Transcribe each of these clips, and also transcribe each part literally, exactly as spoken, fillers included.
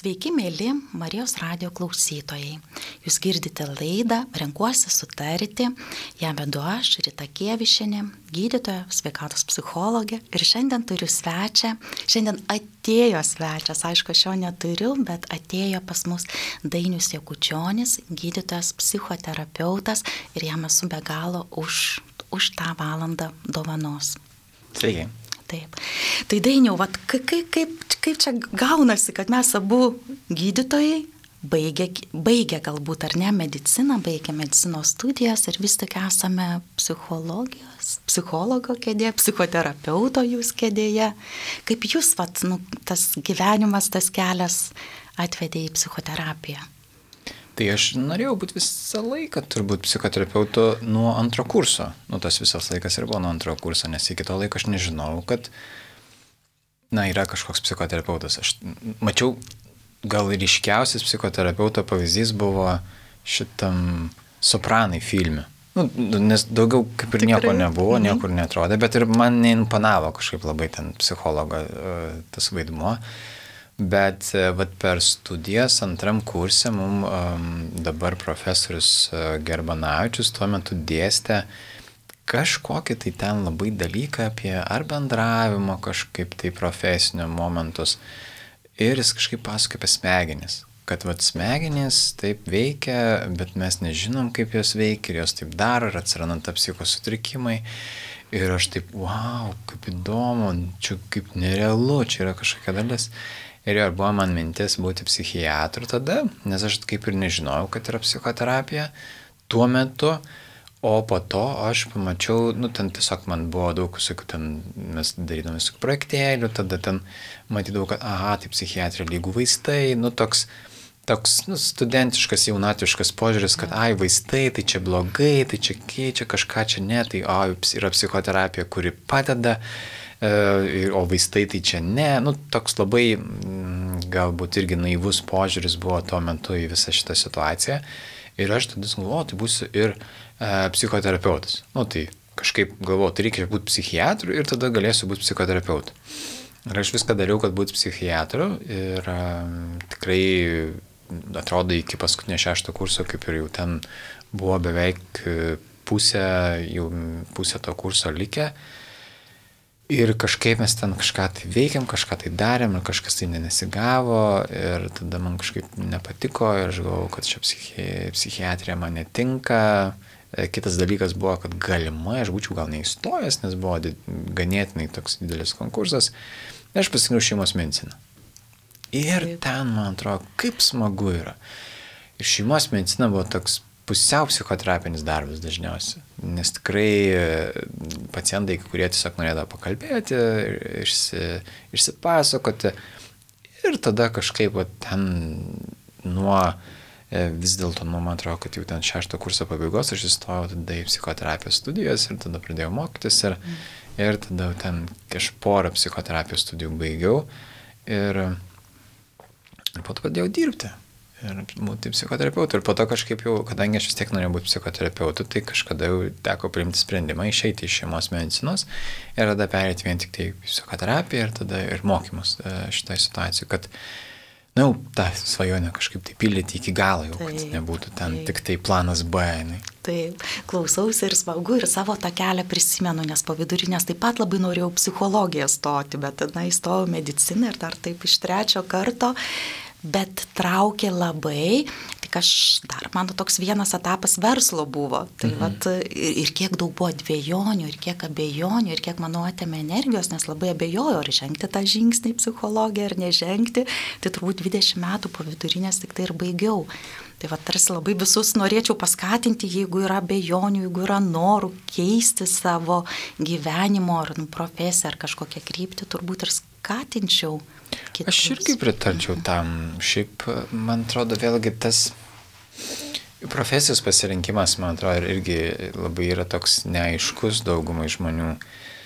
Sveiki, mėly Marijos radijo klausytojai. Jūs girdite laidą Renkuosi sutarti. Ją vedu aš, Rita Kievišienė, gydytoja, sveikatos psichologė. Ir šiandien turiu svečią. Šiandien atėjo svečias, aišku, aš jo neturiu, bet atėjo pas mus Dainius Jakučionis, gydytojas, psichoterapeutas. Ir jam esu be galo už, už tą valandą dovanos. Sveiki. Taip. Tai Dainiau, vat, kaip, kaip, kaip čia gaunasi, kad mes abu gydytojai baigė, baigė galbūt ar ne mediciną, baigė medicinos studijas ir vis tik esame psichologijos, psichologo kėdėje, psichoterapeuto jūs kėdėje. Kaip jūs, vat, nu, tas gyvenimas, tas kelias atvedė į psichoterapiją? Tai aš norėjau būti visą laiką turbūt psichoterapeutu nuo antro kurso. Nu, tas visas laikas ir buvo nuo antro kurso, nes iki to laiko aš nežinau, kad, na, yra kažkoks psichoterapeutas. Aš mačiau, gal ryškiausias psichoterapeuto pavyzdys buvo šitam Sopranai filme. Nu, nes daugiau kaip ir Tikrai? nieko nebuvo, mhm. niekur netrodė, bet ir man neimponavo kažkaip labai ten psichologo tas vaidmuo. Bet vat, per studijas antram kurse mums um, dabar profesorius Gerbanavičius tuo metu dėstė kažkokį tai ten labai dalyką apie ar bendravimo kažkaip tai profesinio momentus. Ir jis kažkaip pasakoja apie smegenis. Kad vat, smegenys taip veikia, bet mes nežinom, kaip jos veikia ir jos taip daro ir atsiranda psichosutrikimai. Ir aš taip, wow, kaip įdomu, čia kaip nerealu, čia yra kažkokia dalis. Ir jau buvo man mintis būti psichiatru tada, nes aš kaip ir nežinojau, kad yra psichoterapija tuo metu, o po to aš pamačiau, nu ten tiesiog man buvo daug visokių, ten mes darydami visokių projektėlių, tada ten matydavau, kad aha, tai psichiatrija lygų vaistai, nu toks, toks nu, studentiškas, jaunatiškas požiūris, kad ai, vaistai, tai čia blogai, tai čia keičia kažką, čia ne, tai o, yra psichoterapija, kuri padeda, o vaistai tai čia ne, nu toks labai galbūt irgi naivus požiūris buvo tuo metu į visą šitą situaciją ir aš tada galvoju, tai būsiu ir e, psichoterapeutas. Nu tai kažkaip galvoju, tai reikia būti psichiatru ir tada galėsiu būti psichoterapeutu. Ir aš viską dariau, kad būti psichiatru ir e, tikrai atrodo iki paskutinio šešto kurso, kaip ir jau ten buvo beveik pusė, jau pusė to kurso likę. Ir kažkaip mes ten kažką tai veikiam, kažką tai darėm ir kažkas tai nesigavo ir tada man kažkaip nepatiko ir aš galvojau, kad čia psichi, psichiatrija man netinka. Kitas dalykas buvo, kad galimai aš būčiau gal neįstojęs, nes buvo ganėtinai toks didelis konkursas. Ir aš pasirinkau šeimos mediciną. Ir ten, man atrodo, kaip smagu yra. Ir šeimos medicina buvo toks pusiau psichoterapinis darbas dažniausiai, nes tikrai pacientai, kurie tiesiog norėdavo pakalbėti, išsi, išsipasakoti ir tada kažkaip va, ten nuo, vis dėlto, nu, man atrodo, kad jau ten šešto kurso pabaigos aš įstojau tada į psichoterapijos studijas ir tada pradėjau mokytis ir, mm. ir tada ten aš porą psichoterapijos studijų baigiau ir, ir po to pradėjau dirbti. Ir būti psichoterapeutu. Ir po to kažkaip jau, kadangi aš vis tiek norėjau būti psichoterapeutu, tai kažkada jau teko priimti sprendimą išeiti iš šeimos medicinos ir tada perėti vien tik tai psichoterapiją ir tada ir mokymus šitoj situacijai, kad, na, nu, tą svajonę kažkaip tai pildyti iki galo jau, kad taip, nebūtų ten taip. Tik tai planas B. Ne. Taip, klausausi ir smagu ir savo tą kelią prisimenu, nes po vidurinės taip pat labai norėjau psichologiją stoti, bet tada įstojau mediciną ir dar taip iš trečio karto. Bet traukė labai, tik aš dar, mano toks vienas etapas verslo buvo. Tai mhm. vat, ir, ir kiek daug buvo dvejonių, ir kiek abejonių, ir kiek mano atėmė energijos, nes labai abejoju, ar žengti tą žingsnį į psichologiją, ar nežengti. Tai turbūt dvidešimt metų po vidurinės tik tai ir baigiau. Tai va, tarsi labai visus norėčiau paskatinti, jeigu yra abejonių, jeigu yra norų keisti savo gyvenimo, ar nu, profesiją, ar kažkokią kryptį, turbūt ir skatinčiau. Kitus. Aš irgi pritarčiau tam. Šiaip, man atrodo, vėlgi tas profesijos pasirinkimas, man atrodo, irgi labai yra toks neaiškus daugumai žmonių.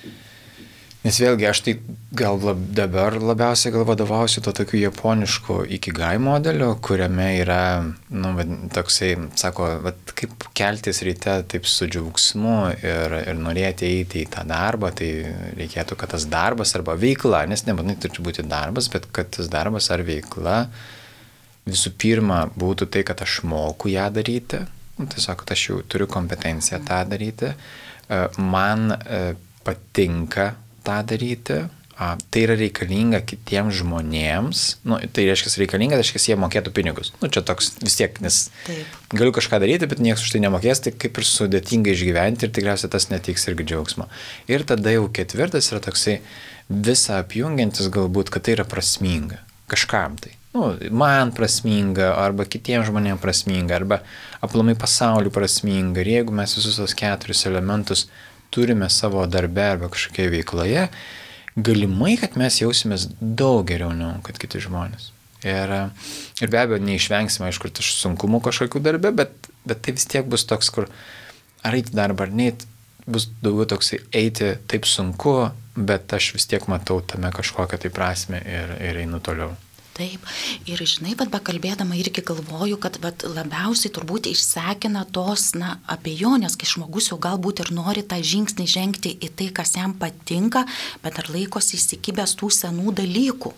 Nes vėlgi aš tai gal lab, dabar labiausiai gal vadovausiu to tokiu japonišku ikigai modeliu, kuriame yra, nu, toksai, sako, vat, kaip keltis ryte taip su džiaugsmu ir, ir norėti eiti į tą darbą, tai reikėtų, kad tas darbas arba veikla, nes nebūtinai turi būti darbas, bet kad tas darbas ar veikla visų pirma būtų tai, kad aš moku ją daryti, nu, tiesiog, kad aš jau turiu kompetenciją tą daryti, man patinka tą daryti, A, tai yra reikalinga kitiems žmonėms, nu, tai reiškia reikalinga, tai reiškia jie mokėtų pinigus. Nu, čia toks vis tiek, nes Taip. Galiu kažką daryti, bet niekas už tai nemokės, tai kaip ir sudėtinga išgyventi ir tikriausiai tas neteiks irgi džiaugsmo. Ir tada jau ketvirtas yra toksai visą apjungiantis galbūt, kad tai yra prasminga. Kažkam tai. Nu, man prasminga, arba kitiems žmonėms prasminga, arba aplamai pasauliu prasminga. Ir jeigu mes visus tos keturis elementus turime savo darbe arba kažkokioje veikloje, galimai, kad mes jausimės daug geriau negu kad kiti žmonės. Ir, ir be abejo, neišvengsime, aišku, iš sunkumų kažkokių darbe, bet, bet tai vis tiek bus toks, kur ar eiti darbą ar neit, bus daugiau toksai eiti taip sunku, bet aš vis tiek matau tame kažkokią tai prasme ir, ir einu toliau. Taip, ir žinai, bet bekalbėdama irgi galvoju, kad bet labiausiai turbūt išsekina tos, na, abejonės, kai žmogus jau galbūt ir nori tą žingsnį žengti į tai, kas jam patinka, bet dar laikosi įsikibęs tų senų dalykų.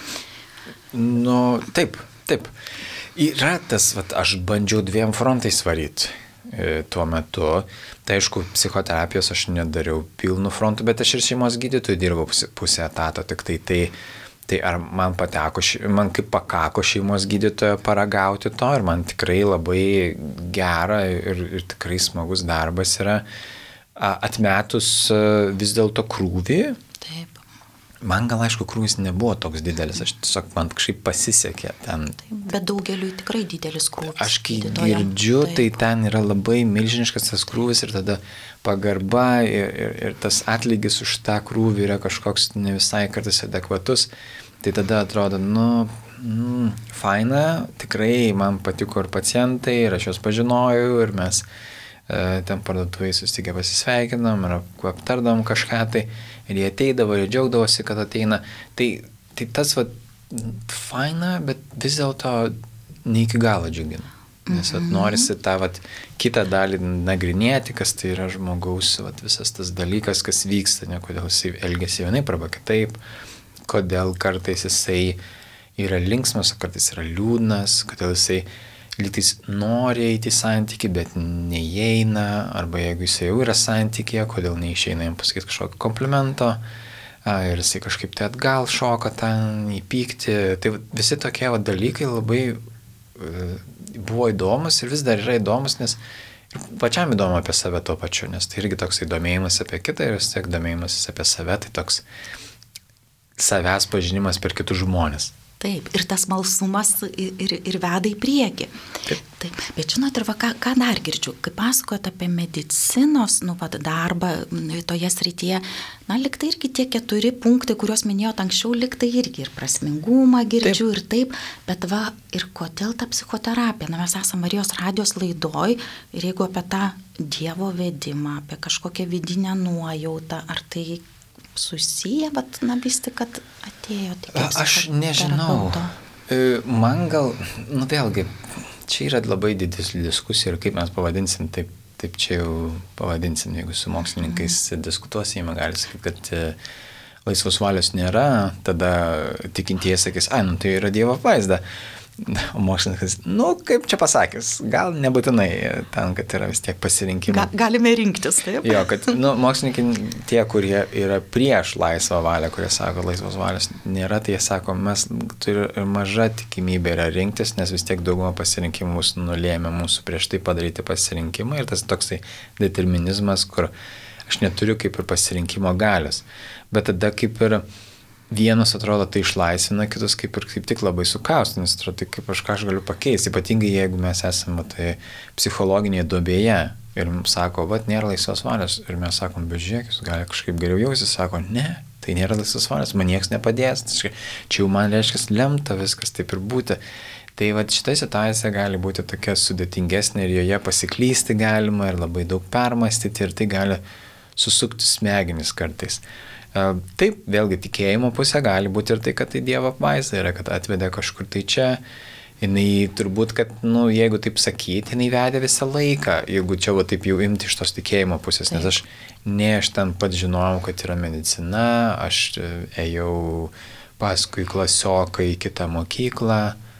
Nu, taip, taip. Yra tas, vat, aš bandžiau dviem frontais varyti e, tuo metu. Tai aišku, psichoterapijos aš nedariau pilnų frontų, bet aš ir šeimos gydytojų dirbau pusę etato, tik tai tai Tai ar man pateko, man kaip pakako šeimos gydytojo paragauti to ir man tikrai labai gera ir, ir tikrai smagus darbas yra atmetus vis dėlto krūvį. Taip. Man gal aišku krūvis nebuvo toks didelis, aš tiesiog man kažkaip pasisekė ten. Taip, bet daugeliui tikrai didelis krūvis. Aš kai girdžiu, Taip. tai ten yra labai milžiniškas tas krūvis ir tada pagarba ir, ir, ir tas atlygis už tą krūvį yra kažkoks ne visai kartais adekvatus, tai tada atrodo, nu, mm, faina, tikrai man patiko ir pacientai, ir aš juos pažinojau, ir mes e, ten parduotuvėje susitikę pasisveikinom, ir aptardom kažką, tai ir jie ateidavo, ir džiaugdavosi, kad ateina. Tai, tai tas, va, faina, bet vis dėlto ne iki galo džiugina. Nes vat, norisi tą vat, kitą dalį nagrinėti, kas tai yra žmogaus vat, visas tas dalykas, kas vyksta, ne, kodėl jisai elgiasi vienaip arba kitaip, kodėl kartais jisai yra linksmas, o kartais yra liūdnas, kodėl jisai lygtais nori eiti į santykį, bet neįeina, arba jeigu jisai jau yra santykėje, kodėl neišeina jam pasakyti kažkokio komplimento, a, ir jisai kažkaip tai atgal šoka ten, įpykti. Tai vat, visi tokie vat, dalykai labai buvo įdomus ir vis dar yra įdomus, nes ir pačiam įdomu apie save tuo pačiu, nes tai irgi toks įdomėjimas apie kitą ir vis tiek domėjimas apie save, tai toks savęs pažinimas per kitus žmonės. Taip, ir tas malsumas ir, ir, ir veda į priekį. Taip. Taip, bet žinot, ir va, ką, ką dar girdžiu, kai pasakojat apie medicinos nu, va, darbą toje srityje, na, liktai irgi tie keturi punktai, kuriuos minėjot anksčiau, liktai irgi ir prasmingumą girdžiu taip. ir taip, bet va, ir kodėl ta psichoterapija? Na, mes esame Marijos radijos laidoj ir jeigu apie tą Dievo vedimą, apie kažkokią vidinę nuojautą, ar tai susiję, bet na vis tik, kad atėjo tik aš nežinau. Man gal, nu vėlgi, čia yra labai didelė diskusija ir kaip mes pavadinsim, taip, taip čia jau pavadinsim, jeigu su mokslininkais mm. diskutuosime, gali sakyti, kad e, laisvos valios nėra, tada tikintieji sakys, ai, nu tai yra Dievo apvaizda. O mokslininkas, nu, kaip čia pasakys, gal nebūtinai ten, kad yra vis tiek pasirinkimai. Ga, galime rinktis, taip? Jo, kad, nu, mokslininkai tie, kurie yra prieš laisvą valią, kurie sako, laisvos valios nėra, tai jie sako, mes turi ir maža tikimybė yra rinktis, nes vis tiek daugumą pasirinkimų mūsų nulėmė mūsų prieš tai padaryti pasirinkimą ir tas toksai determinizmas, kur aš neturiu kaip ir pasirinkimo galios. Bet tada kaip ir vienus atrodo tai išlaisvina, kitus kaip ir kaip tik labai sukaustina, nes atrodo tai kaip aš ką aš galiu pakeisti, ypatingai jeigu mes esame tai psichologinėje duobėje ir mums sako, vat nėra laisvos valios ir mes sakom, bet žiūrėk, jūs gali kažkaip geriau jausis, sako, ne, tai nėra laisvos valios, man nieks nepadės, čia jau man reiškia lemta viskas taip ir būti. Tai vat šita situacija gali būti tokia sudėtingesnė ir joje pasiklysti galima ir labai daug permastyti ir tai gali susukti smegenis kartais. Taip, vėlgi tikėjimo pusė gali būti ir tai, kad tai Dievo apvaizda yra, kad atvedė kažkur tai čia. Jinai turbūt, kad, nu, jeigu taip sakyti, jinai vedė visą laiką, jeigu čia va taip jau imti iš tos tikėjimo pusės, nes aš ne aš ten pat žinojau, kad yra medicina, aš ėjau paskui klasioką į kitą mokyklą,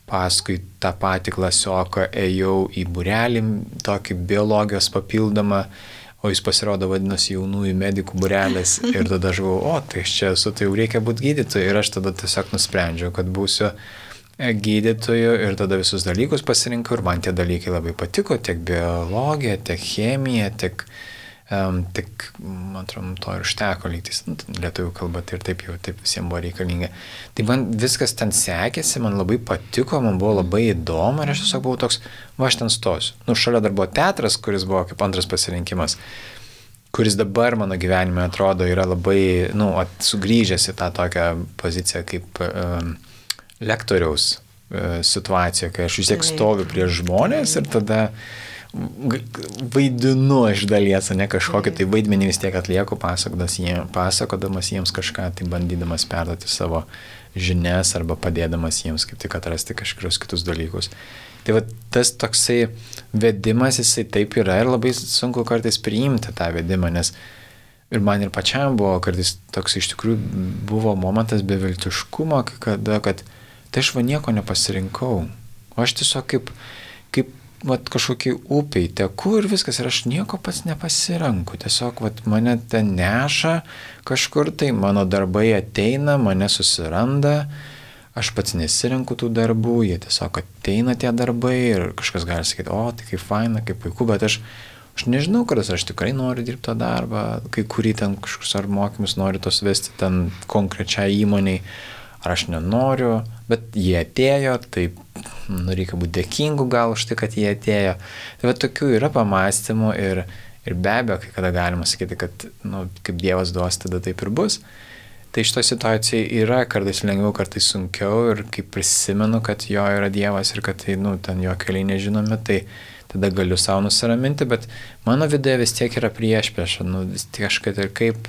paskui tą patį klasioką ėjau į būrelį, tokį biologijos papildomą, o jis pasirodo vadinosi jaunųjų medikų būrelis ir tada aš galvoju, o tai čia esu, tai jau reikia būti gydytoju ir aš tada tiesiog nusprendžiau, kad būsiu gydytoju ir tada visus dalykus pasirinkau ir man tie dalykai labai patiko, tiek biologija, tiek chemija, tiek, um, tiek man atrodo, to ir užteko lygtis, nu, lietuvių kalba tai ir taip jau taip visiems buvo reikalinga. Tai man viskas ten sekėsi, man labai patiko, man buvo labai įdomu ir aš tiesiog buvau toks, va aš ten stosiu. Nu, šalia dar buvo teatras, kuris buvo kaip antras pasirinkimas, kuris dabar mano gyvenime atrodo yra labai, nu, at, sugrįžęs į tą tokią poziciją kaip um, lektoriaus e, situacija, kai aš vis tiek stoviu prieš žmonės ir tada vaidinu iš dalies, ne kažkokį tai vaidmenį vis tiek atlieku, pasakodamas jiems, pasakodamas jiems kažką, tai bandydamas perduoti savo žinias arba padėdamas jiems kaip tik atrasti kažkokius kitus dalykus. Tai va tas toksai vedimas, jisai taip yra ir labai sunku kartais priimti tą vedimą, nes ir man ir pačiam buvo kartais toks iš tikrųjų buvo momentas beviltiškumo, kada, kad tai aš va nieko nepasirinkau. O aš tiesiog kaip, kaip vat, kažkokį upiai teku ir viskas, ir aš nieko pats nepasirenku. Tiesiog vat, mane ten neša kažkur, tai mano darbai ateina, mane susiranda, aš pats nesirenku tų darbų, jie tiesiog ateina tie darbai ir kažkas gali sakyti, o tai kaip faina, kaip puiku, bet aš Aš nežinau, kad aš tikrai noriu dirbti tą darbą, kai kurį ten kažkoks ar mokymus noriu tos vesti ten konkrečiai įmoniai, ar aš nenoriu, bet jie atėjo, tai nu, reikia būti dėkingu gal už tai, kad jie atėjo. Tai va tokių yra pamastymų ir, ir be abejo, kai kada galima sakyti, kad nu, kaip Dievas duos, tada taip ir bus. Tai šito situacijai yra kartais lengviau, kartais sunkiau ir kai prisimenu, kad jo yra Dievas ir kad tai, nu, ten jo keliai nežinomi, tai tada galiu savo nusiraminti, bet mano viduje vis tiek yra priešprieša, nu, vis tiek aš kad ir kaip,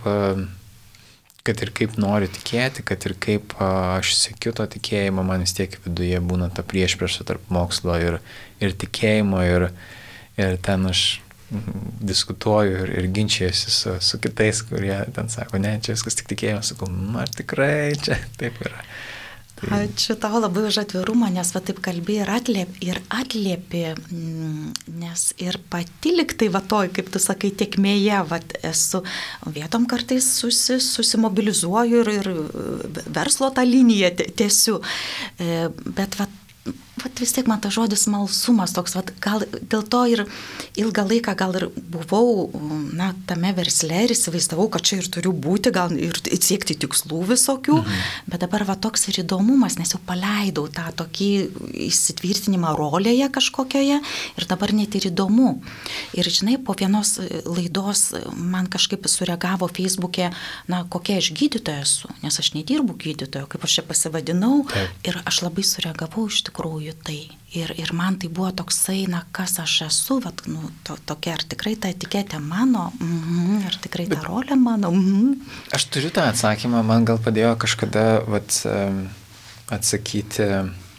kad ir kaip noriu tikėti, kad ir kaip aš siekiu to tikėjimo, man vis tiek viduje būna ta priešprieša tarp mokslo ir, ir tikėjimo ir, ir ten aš diskutuoju ir, ir ginčiuosi su, su kitais, kurie ten sako, ne, čia viskas tik tikėjimas, sakau, ar tikrai čia taip yra. Tai... Ačiū tau labai už atvirumą, nes va taip kalbėjai ir atliepi, ir atliepi, nes ir pati liktai va toj, kaip tu sakai, tiekmėje, va esu vietom kartais susi, susimobilizuoju ir, ir verslo tą liniją tiesiu, bet va Vat vis tiek man tas žodis smalsumas toks, vat, gal dėl to ir ilgą laiką gal ir buvau na, tame versle ir įsivaizdavau, kad čia ir turiu būti, gal ir siekti tikslų visokių, mhm. bet dabar va toks ir įdomumas, nes jau paleidau tą tokį įsitvirtinimą rolėje kažkokioje ir dabar net ir įdomu. Ir žinai, po vienos laidos man kažkaip sureagavo Facebook'e, na, kokia aš gydytoja esu, nes aš nedirbu gydytojo, kaip aš čia pasivadinau. Taip. Ir aš labai sureagavau iš tikrųjų tai. Ir, ir man tai buvo toksai, na, kas aš esu, vat, nu, to, tokia, ar tikrai ta etiketė mano, mm, ar tikrai ta Bet rolė mano. Mm. Aš turiu tą atsakymą, man gal padėjo kažkada vat, atsakyti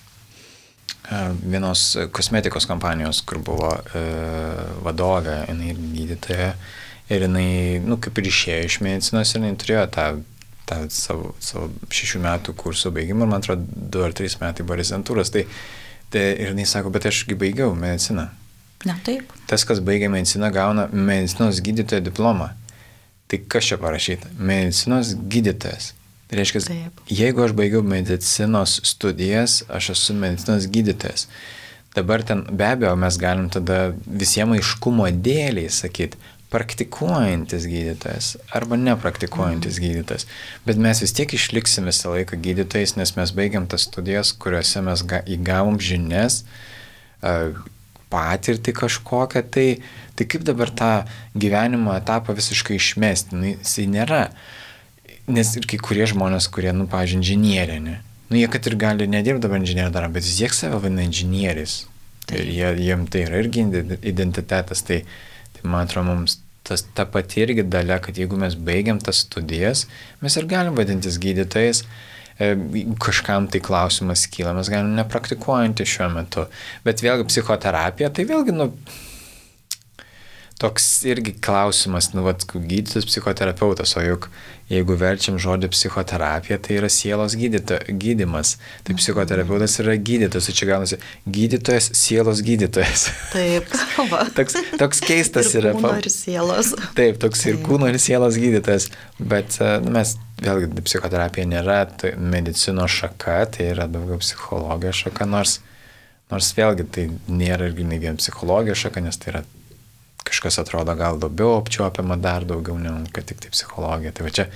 vienos kosmetikos kompanijos, kur buvo e, vadovė, jinai gydytoja, ir jinai, nu, kaip ir išėjo iš medicinos, ir jinai turėjo tą tą savo, savo šešių metų kursų baigimą, ir man atrodo, du ar trys metai buvo rezidentūros, tai, tai ir jis sako, bet ašgi baigiau mediciną. Na taip. Tas, kas baigia mediciną, gauna medicinos gydytojo diplomą. Tai kas čia parašyta? Medicinos gydytojas. Tai reiškia, taip. Jeigu aš baigiau medicinos studijas, aš esu medicinos gydytojas. Dabar ten be abejo mes galim tada visiems aiškumo dėliai sakyti, praktikuojantis gydytojas arba nepraktikuojantis mm. gydytojas. Bet mes vis tiek išliksim visą laiką gydytojais, nes mes baigiam tas studijas, kuriuose mes ga, įgavom žinias, patirtį kažkokią. Tai, tai kaip dabar tą gyvenimo etapą visiškai išmesti? Nu, jisai nėra. Nes ir kai kurie žmonės, kurie, nu, pavyzdžiui, inžinierė, ne? Nu, jie kad ir gali nedirbti dabar inžinierį darbą, bet vis tiek save vadina inžinieriais. Tai. Ir jie, jiem tai yra irgi identitetas. Tai Tai man atrodo, mums tas, ta pati irgi dalia, kad jeigu mes baigiam tas studijas, mes ir galim vadintis gydytojais, e, kažkam tai klausimas kyla, mes galim nepraktikuojantį šiuo metu. Bet vėlgi psichoterapija, tai vėlgi, nu, toks irgi klausimas, nu, vat, gydytojas psichoterapeutas, o juk jeigu verčiam žodį psichoterapija, tai yra sielos gydyto, gydymas. Tai psichoterapeutas yra gydytojas, tai čia gaunasi gydytojas, sielos gydytojas. Taip, va. toks, toks keistas ir yra. Kūno ir sielos. Taip, toks Taip. ir kūno ir sielos gydytojas. Bet nu, mes, vėlgi, psichoterapija nėra tai medicinos šaka, tai yra daugiau psichologijos šaka, nors, nors vėlgi tai nėra ir ne vien psichologijos šaka, nes tai yra kažkas atrodo gal labiau apčiuopiama, dar daugiau, negu kad tik tai psichologija. Tai va čia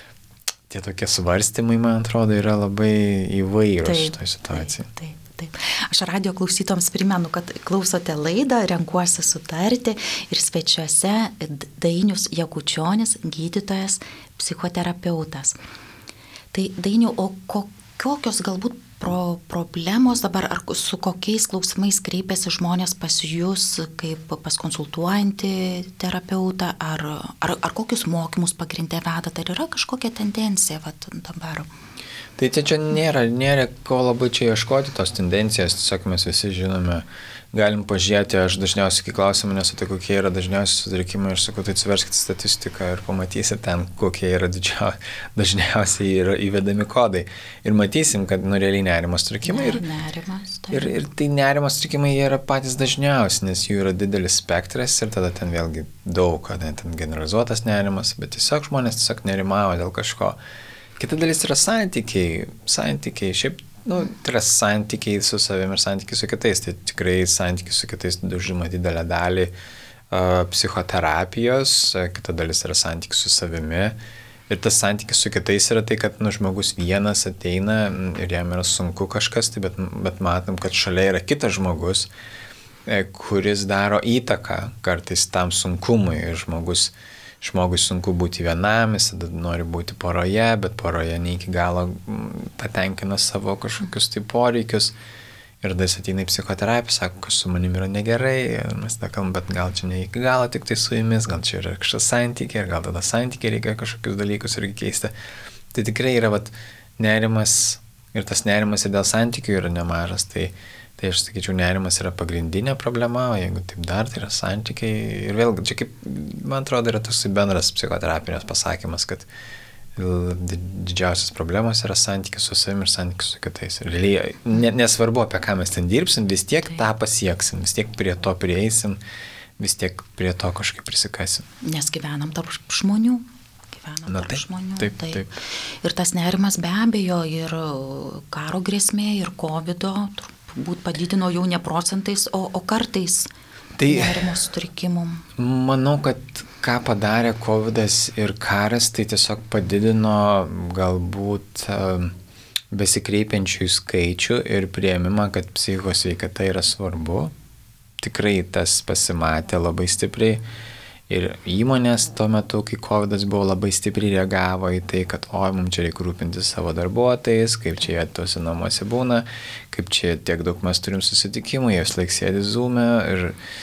tie tokie svarstymai, man atrodo, yra labai įvairūs šitoje situacijoje. Taip, taip, taip. Aš radio klausytoms primenu, kad klausote laidą Renkuosi sutarti ir svečiuose Dainius Jakučionis, gydytojas, psichoterapeutas. Tai Dainiu, o kokios galbūt Pro problemos dabar, ar su kokiais klausimais kreipiasi žmonės pas jūs, kaip pas konsultuojantį terapeutą, ar, ar, ar kokius mokymus pagrindė vedat, ar yra kažkokia tendencija vat, dabar? Tai čia, čia nėra, nėra ko labai čia ieškoti tos tendencijos, tiesiog mes visi žinome, galim pažiūrėti, aš dažniausiai, kai klausimą nesu, tai kokie yra dažniausiai sutrikimai, aš sakau, tai atsiverskite statistiką ir pamatysite ten, kokie yra didžia, dažniausiai yra įvedami kodai. Ir matysim, kad nu realiai nerimo sutrikimai. Ir, nerimas, tai. ir, ir tai nerimo sutrikimai jie yra patys dažniausi, nes jų yra didelis spektras ir tada ten vėlgi daug, kad ten generalizuotas nerimas, bet tiesiog žmonės tiesiog nerimavo dėl kažko. Kita dalis yra santykiai, santykiai, šiaip nu, tai yra santykiai su savimi ir santykiai su kitais. Tai tikrai santykiai su kitais užima didelę dalį uh, psichoterapijos, kita dalis yra santykiai su savimi. Ir tas santykis su kitais yra tai, kad nu, žmogus vienas ateina ir jam yra sunku kažkas, tai, bet, bet matom, kad šalia yra kitas žmogus, kuris daro įtaką kartais tam sunkumui. Ir žmogus Žmogui sunku būti vienam, jis nori būti poroje, bet poroje ne iki galo patenkina savo kažkokius tai poreikius. Ir tada jis ateina į psichoterapiją, sako, kas su manimi yra negerai, ir mes tada kalbam, bet gal čia ne iki galo tik tai su jumis, gal čia yra kažkas santykiai, ir gal tada santykiai reikia kažkokius dalykus irgi keisti. Tai tikrai yra vat, nerimas, ir tas nerimas ir dėl santykių yra nemažas. Tai Tai aš sakyčiau, nerimas yra pagrindinė problema, o jeigu taip dar, tai yra santykiai. Ir vėlgi, čia kaip, man atrodo, yra toks bendras psichoterapinės pasakymas, kad didžiausias problemos yra santykis su savimi ir santykis su kitais. Ir ne, nesvarbu, apie ką mes ten dirbsim, vis tiek tai. tą pasieksim, vis tiek prie to prieisim, vis tiek prie to kažkaip prisikasim. Nes gyvenam tarp žmonių. Gyvenam Na, tarp taip, žmonių. Taip, taip. taip. Ir tas nerimas be abejo, ir karo grėsmė, ir kovido būt padidino jau ne procentais, o, o kartais tai, nerimo sutrikimum. Manau, kad ką padarė kovidas ir karas, tai tiesiog padidino galbūt uh, besikreipiančių skaičių ir priėmimą, kad psichikos sveikata yra svarbu. Tikrai tas pasimatė labai stipriai. Ir įmonės tuo metu, kai kovidas buvo, labai stipriai reagavo į tai, kad oi, mums čia reikia rūpinti savo darbuotojais, kaip čia jie tuose namuose būna, kaip čia tiek daug mes turim susitikimų, jie vis laik sėdi Zoom'e ir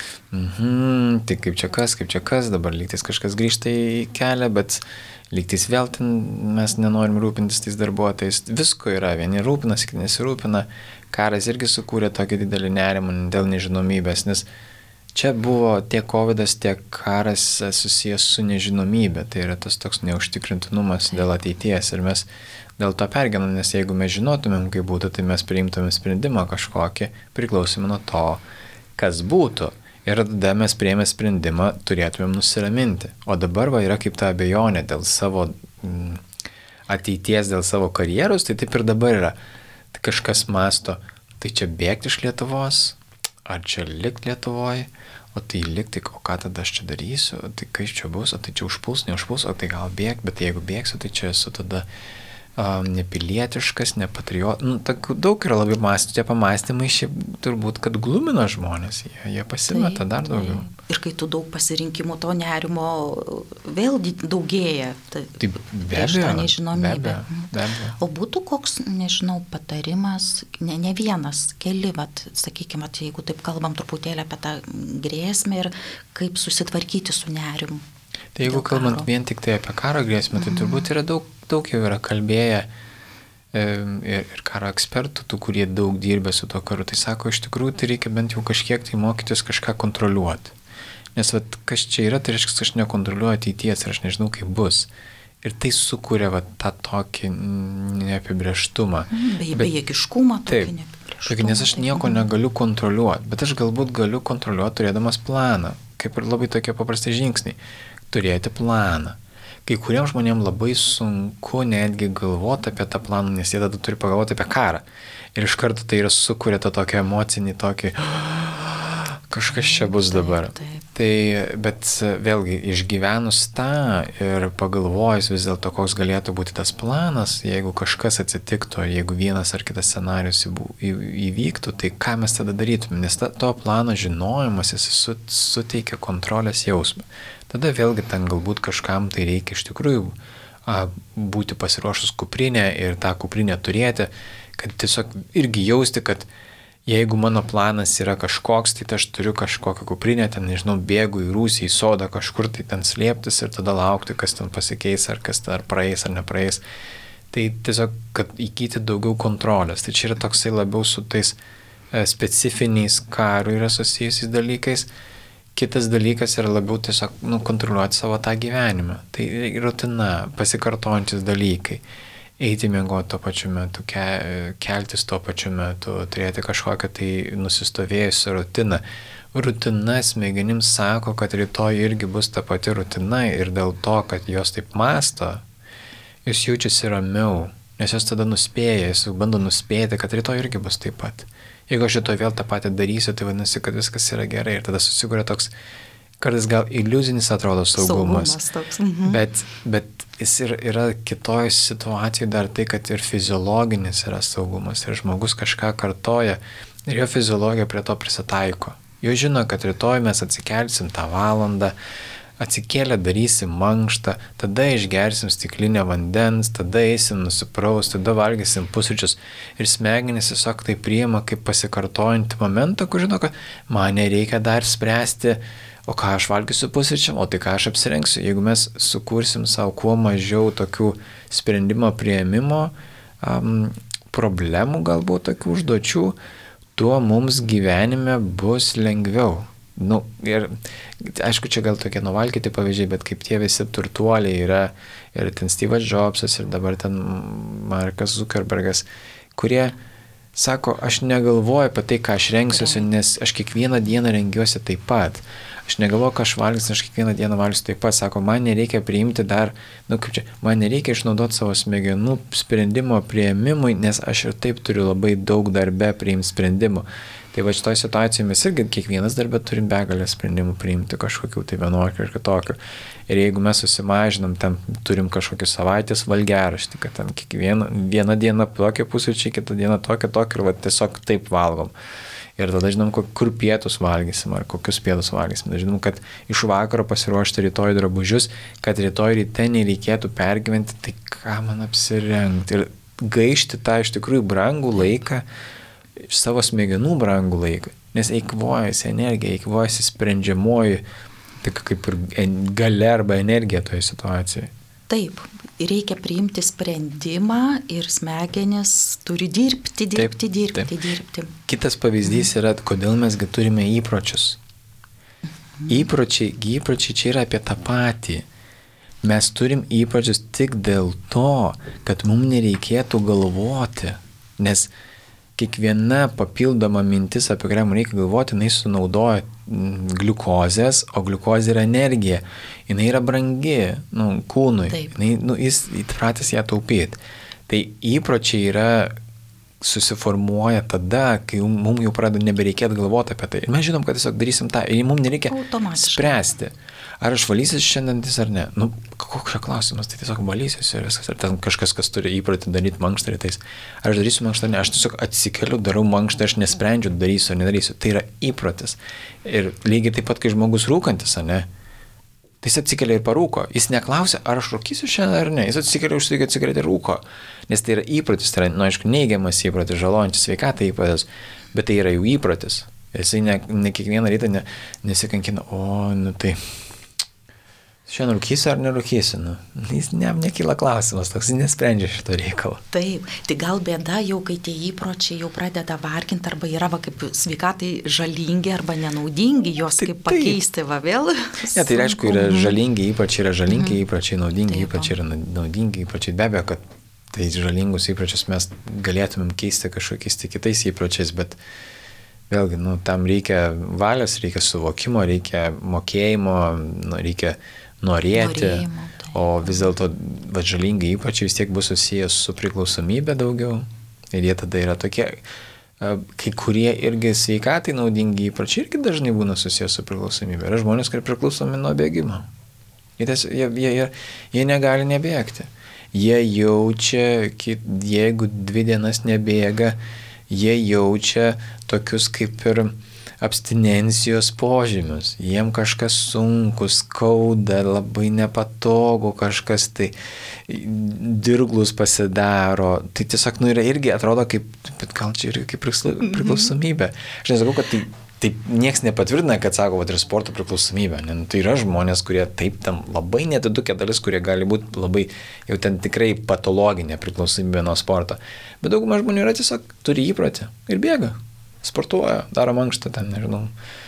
mhm, tai kaip čia kas, kaip čia kas, dabar lygtais kažkas grįžta į kelią, bet lygtais vėl ten mes nenorim rūpintis tais darbuotojais. Visko yra, vieni rūpinasi, kiti nesirūpina. Karas irgi sukūrė tokį didelį nerimą dėl nežinomybės, nes čia buvo tiek kovidas, tiek karas susijęs su nežinomybė, tai yra tas toks neužtikrintinumas dėl ateities ir mes dėl to pergyvenam, nes jeigu mes žinotumėm, kaip būtų, tai mes priimtumėm sprendimą kažkokį, priklausomai nuo to, kas būtų. Ir tada mes priėmę sprendimą turėtumėm nusiraminti. O dabar va yra kaip ta abejonė dėl savo mm, ateities, dėl savo karjeros, tai taip ir dabar yra. Tai kažkas masto, tai čia bėgti iš Lietuvos, ar čia likti Lietuvoje, o tai likti, o ką tada aš čia darysiu, o tai kaip čia bus, o tai čia užpuls, neužpuls, o tai gal bėg, bet jeigu bėgsiu, tai čia esu tada um, nepilietiškas, nepatriot, nu, daug yra labai mąstyti, tie pamastymai šiaip turbūt, kad glumina žmonės, jie, jie pasimeta dar daugiau. Tai. Ir kai tu daug pasirinkimų, to nerimo vėl daugėja. Tai, tai be abejo, nežinomybė. Be abejo. O būtų koks, nežinau, patarimas, ne, ne vienas, keli, vat, sakykime, vat, jeigu taip kalbam truputėlį apie tą grėsmę ir kaip susitvarkyti su nerimu. Tai jeigu kalbant karo. Vien tik tai apie karo grėsmę, tai mm. turbūt yra daug, daug jau yra kalbėję ir, ir karo ekspertų, tų, kurie daug dirbė su to karu. Tai sako, iš tikrųjų, tai reikia bent jau kažkiek tai mokytis kažką kontroliuoti. Nes vat, kas čia yra, tai reiškia, kad aš nekontroliuoju ateities ir aš nežinau, kaip bus. Ir tai sukuria vat, tą tokį neapibrėžtumą. Be, bejėgiškumą, tokį neapibrėžtumą. Nes aš nieko negaliu kontroliuoti, bet aš galbūt galiu kontroliuoti turėdamas planą. Kaip ir labai tokie paprasti žingsniai. Turėti planą. Kai kuriems žmonėms labai sunku netgi galvoti apie tą planą, nes jie tada turi pagalvoti apie karą. Ir iš karto tai yra sukuria tą tokį emocinį, tokį kažkas čia bus dabar. Taip, taip. Tai, bet vėlgi, išgyvenus tą ir pagalvojus vis dėlto, koks galėtų būti tas planas, jeigu kažkas atsitiktų, jeigu vienas ar kitas scenarius įvyktų, tai ką mes tada darytume? Nes ta, to plano žinojimas, jis suteikia kontrolės jausmą. Tada vėlgi ten galbūt kažkam tai reikia iš tikrųjų a, būti pasiruošus kuprinę ir tą kuprinę turėti, kad tiesiog irgi jausti, kad jeigu mano planas yra kažkoks, tai aš turiu kažkokią kuprinę, ten, nežinau, bėgu į rūsį, į sodą, kažkur tai ten slėptis ir tada laukti, kas ten pasikeis, ar kas ar praeis, ar nepraeis. Tai tiesiog, kad įgyti daugiau kontrolės. Tai čia yra toksai labiau su tais e, specifiniais karų yra susijusiais dalykais. Kitas dalykas yra labiau tiesiog nu, kontroliuoti savo tą gyvenimą. Tai rutina, pasikartojantis dalykai. Eiti miegoti tuo pačiu metu, ke, keltis tuo pačiu metu, turėti kažkokią tai nusistovėjusią rutiną. Rutina smegenims sako, kad rytoj irgi bus ta pati rutina ir dėl to, kad jos taip mąsto, jos jaučiasi ramiau, nes jos tada nuspėja, jos bando nuspėti, kad rytoj irgi bus taip pat. Jeigu aš rytoj vėl tą patį darysiu, tai vadinasi, kad viskas yra gerai ir tada susikuria toks, kartais gal iliuzinis atrodo saugumas, saugumas toks. Mhm. bet, bet jis ir, yra kitoj situacijoje dar tai, kad ir fiziologinis yra saugumas ir žmogus kažką kartoja ir jo fiziologija prie to prisitaiko. Jo žino, kad rytoj mes atsikelsim tą valandą, atsikėlę darysim mankštą, tada išgersim stiklinę vandens, tada eisim nusipraus, tada valgysim pusryčius ir smegenys tiesiog tai priima kaip pasikartojantį momentą, kur žino, kad man nereikia dar spręsti, o ką aš valgysiu pusryčiam, o tai ką aš apsirengsiu. Jeigu mes sukursim savo kuo mažiau tokių sprendimo priėmimo um, problemų, galbūt tokių užduočių, tuo mums gyvenime bus lengviau. Nu, ir aišku, čia gal tokie nuvalkyti pavyzdžiai, bet kaip tie visi turtuoliai yra ir ten Steve'as Jobsas ir dabar ten Markas Zuckerbergas, kurie sako, aš negalvoju apie tai, ką aš rengsiuosi, nes aš kiekvieną dieną rengiuosi taip pat. Aš negalvoju, ką aš valgysiu, aš kiekvieną dieną valgysiu taip pat. Sako, man nereikia priimti dar, nu kaip čia, man nereikia išnaudoti savo smegenų sprendimo priėmimui, nes aš ir taip turiu labai daug darbe priimti sprendimų. Tai va šitoj situacijoje mes irgi kiekvienas darbė turim begalę sprendimų priimti kažkokių tai vienokių ir kitokių. Ir jeigu mes susimažinam, ten turim kažkokį savaitės valgiaraštį, kad ten kiekvieną vieną dieną tokie pusryčiai, kitą dieną tokie tokie ir va tiesiog taip valgom. Ir tada žinom, kur pietus valgysim ar kokius pietus valgysim. Tada žinom, kad iš vakaro pasiruošti rytoj drabužius, kad rytoj ryte nereikėtų pergyventi, tai ką man apsirengti. Ir gaišti tą iš tikrųjų brangų laiką, iš savo smegenų brangų laiką. Nes eikvojasi energija, eikvojasi sprendžiamoji, tai kaip ir galia arba energija toje situacijoje. Taip, reikia priimti sprendimą ir smegenis turi dirbti, dirbti, taip, dirbti, taip. dirbti. Kitas pavyzdys yra, kodėl mesgi turime įpročius. Mhm. Įpročiai, įpročiai čia yra apie tą patį. Mes turim įpročius tik dėl to, kad mums nereikėtų galvoti, nes kiekviena papildoma mintis, apie kurią mums reikia galvoti, jinai sunaudoja gliukozės, o gliukozė yra energija. Jinai yra brangi, nu, kūnui. Jinai, nu, jis įpratęs ją taupyti. Tai įpročiai yra susiformuoja tada, kai mums jau pradeda nebereikėti galvoti apie tai. Ir mes žinom, kad tiesiog darysim tą. Ir mums nereikia spręsti. Ar aš valysiu šiandien ar ne? Nu, koks čia klausimas, tai tiesiog valysiu ir viskas. Ar ten kažkas, kas turi įprotį daryti mankštą rytais. Ar aš darysiu mankštą ar ne? Aš tiesiog atsikeliu, darau mankštą, aš nesprendžiu, darysiu ar nedarysiu. Tai yra įprotis. Ir lygiai taip pat, kai žmogus rūkantis, ar ne? Tai jis atsikelia ir parūko. Jis neklausia, ar aš rūkysiu šiandien ar ne. Jis atsikelia, užsidega cigaretę ir rūko. Nes tai yra įprotis, tai yra, nu, aišku, neigiamas įprotis, žalojantis sveikatą įprotis, bet tai yra jų įprotis. Jisai ne, ne kiekvieną rytą ne, nesikankina, o, nu tai, Šiandien rūkysiu ar nerūkysiu, nu, jis ne, nekyla klausimas, toks nesprendžia šito reikalo. Taip, tai gal bėda jau, kai tie įpročiai jau pradeda varginti arba yra va, kaip sveikatai žalingi arba nenaudingi, juos tai, kaip pakeisti va vėl. Ne, tai reiškia, yra žalingi įpročiai, yra žalingi mm. įpročiai, naudingi Taip, įpročiai, yra naudingi įpročiai. Be abejo, kad tai žalingus įpročius mes galėtumėm keisti kažkokiais tai kitais įpročiais, bet vėlgi, nu, tam reikia valios, reikia suvokimo, reikia mokėjimo, nu, reikia norėti, Norėjimo, tai. O vis dėlto žalingi įpročiai vis tiek bus susijęs su priklausomybė daugiau ir jie tada yra tokie, kai kurie irgi sveikatai naudingi įpročiai irgi dažnai būna susijęs su priklausomybė. Yra žmonės, kurie priklausomi nuo bėgimo. Jie, jie, jie, jie negali nebėgti. Jie jaučia, jeigu dvi dienas nebėga, jie jaučia tokius kaip ir abstinencijos požymius. Jiem kažkas sunku, skauda, labai nepatogu, kažkas tai dirglus pasidaro. Tai tiesiog, nu, yra irgi atrodo kaip, bet gal čia irgi kaip priklausomybė. Aš nesakau, kad tai, tai nieks nepatvirtina, kad sako, kad yra sporto priklausomybė. Ne? Nu, tai yra žmonės, kurie taip tam labai nedidukia dalis, kurie gali būti labai, jau ten tikrai patologinė priklausomybė nuo sporto. Bet dauguma žmonių yra tiesiog turi įprotį ir bėga. Sportuoja, daro mankštą ten, nežinau,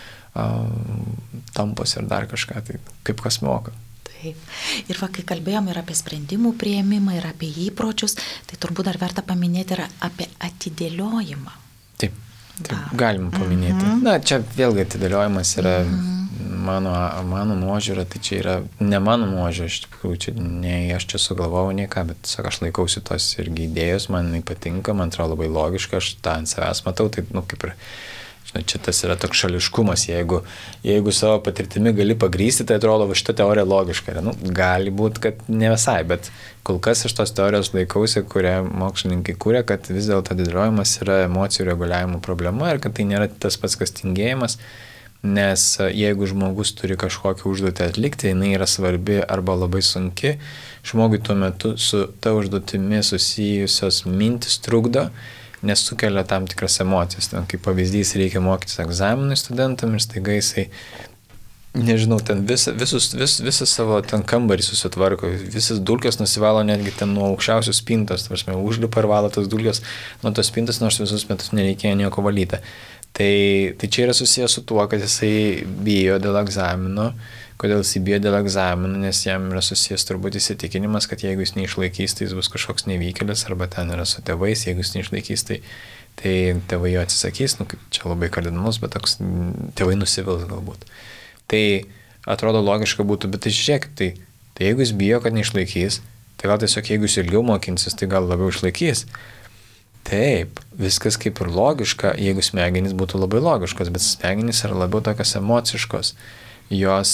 tampos ir dar kažką, tai kaip kas moka. Taip. Ir va, kai kalbėjom ir apie sprendimų priėmimą, ir apie įpročius, tai turbūt dar verta paminėti ir apie atidėliojimą. Taip, taip galima paminėti. Mm-hmm. Na, čia vėlgi atidėliojimas yra mm-hmm. mano, mano nuožiūra, tai čia yra ne mano nuožiūra, iš tikrųjų, čia ne aš čia sugalvojau nei ką, bet tiesiog aš laikausi tos irgi idėjos, man jinai patinka, man atrodo labai logiška, aš tą ant savęs matau, tai, nu, kaip ir, žinai, čia tas yra toks šališkumas, jeigu, jeigu savo patirtimi gali pagrysti, tai atrodo, va, šita teorija logiška yra, nu, gali būti, kad ne visai, bet kol kas iš tos teorijos laikausi, kurią mokslininkai kūrė, kad vis dėlto atidėliojimas yra emocijų reguliavimo problema ir kad tai nėra tas pats kas tingėjimas, nes jeigu žmogus turi kažkokią užduotį atlikti, jinai yra svarbi arba labai sunki, žmogui tuo metu su ta užduotimi susijusios mintis trukdo, nes sukelia tam tikras emocijas. Ten, kaip pavyzdys, reikia mokytis egzaminui studentam ir staiga jisai, nežinau, ten vis, visus, vis, visą savo ten kambarį susitvarko, visas dulkės nusivalo netgi ten nuo aukščiausios spintos, tarsi užlipa ir valo tas dulkės nuo tos spintos, nors visus metus nereikėjo nieko valyti. Tai, tai čia yra susijęs su tuo, kad jisai bijo dėl egzamino. Kodėl jisai bijo dėl egzamino, nes jam yra susijęs turbūt įsitikinimas, kad jeigu jis neišlaikys, tai jis bus kažkoks nevykėlis, arba ten yra su tėvais, jeigu jis neišlaikys, tai, tai tėvai jo atsisakys, nu kaip čia labai kardinalus, bet toks tėvai nusivils galbūt. Tai atrodo logiška būtų, bet tai žiūrėk, tai, tai jeigu jis bijo, kad neišlaikys, tai gal tiesiog jeigu jis ilgiau mokinsis, tai gal labiau išlaikys. Taip, viskas kaip ir logiška, jeigu smegenys būtų labai logiškos, bet smegenys yra labiau tokios emociškos. Jos